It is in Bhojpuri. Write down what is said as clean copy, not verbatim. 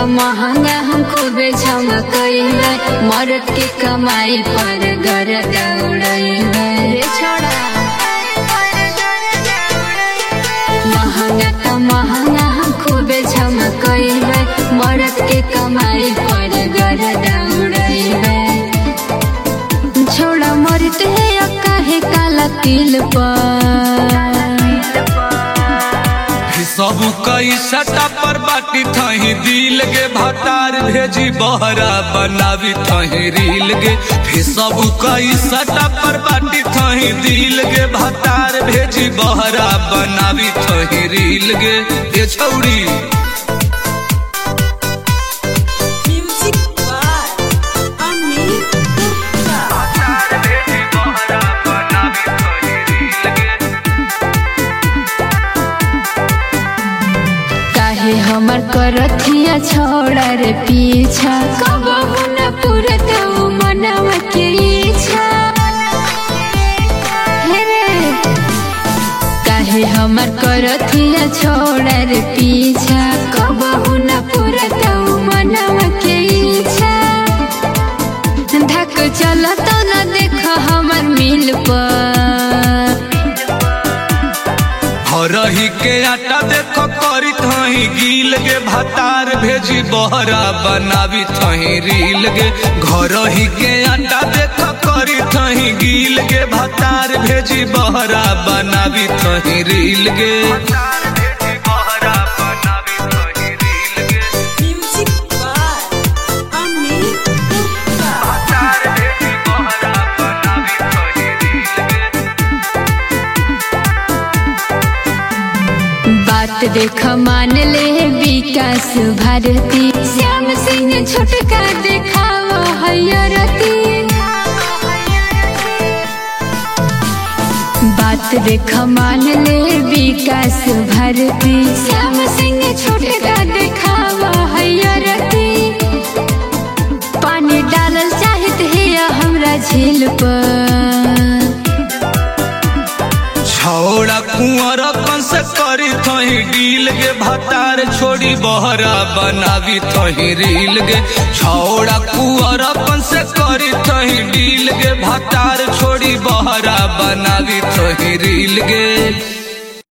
तो महंगा हम खूबे झमकइबे, मर्द के कमाई पर गर्द उड़इबे रे छोड़ा। महंगा तो महंगा हम खूबे झमकइबे, मर्द के कमाई पर गर्द उड़इबे। छोड़ा मरते है काहे काला तिल पर, सब कई सटा पर बाटी थही दिल गे, भतार भेजी बहरा बनावी थही रील गे। फिर सब कई सटा पर बाटी थही दिल गे, भतार भेजी बहरा बनावी थही रील गे। ये छौड़ी हमर करथिया छोड़ा रे पीछा, कबहू न पूरत मनवा के इच्छा। काहे हमर करथिया छोड़ा रे पीछा, कबहू न पूरत मनवा के इच्छा। धक चलत न देख हमर मिल पर, रही के आटा देखो करी थही गील गे, भतार भेजी बहरा बनावी थही रील गे। घर ही के आटा देखो करी थही गील गे, भतार भेजी बहरा बनावी थही रील गे। बात देख मान ले विकास भारती, श्याम सिंह छोटका देखाव हैरती। बात देख मान ले विकास भारती, श्याम सिंह छोटका देखाव हैरती। पानी डालल चाहत है हमरा झील पर, छोड़ा कुंवर से करी थही डील गे, भतार छोड़ी बहरा बनावी थही रील गे। छोड़ा कुंवर से करी थही डील गे, भतार छोड़ी बहरा बनावी थही रील गे।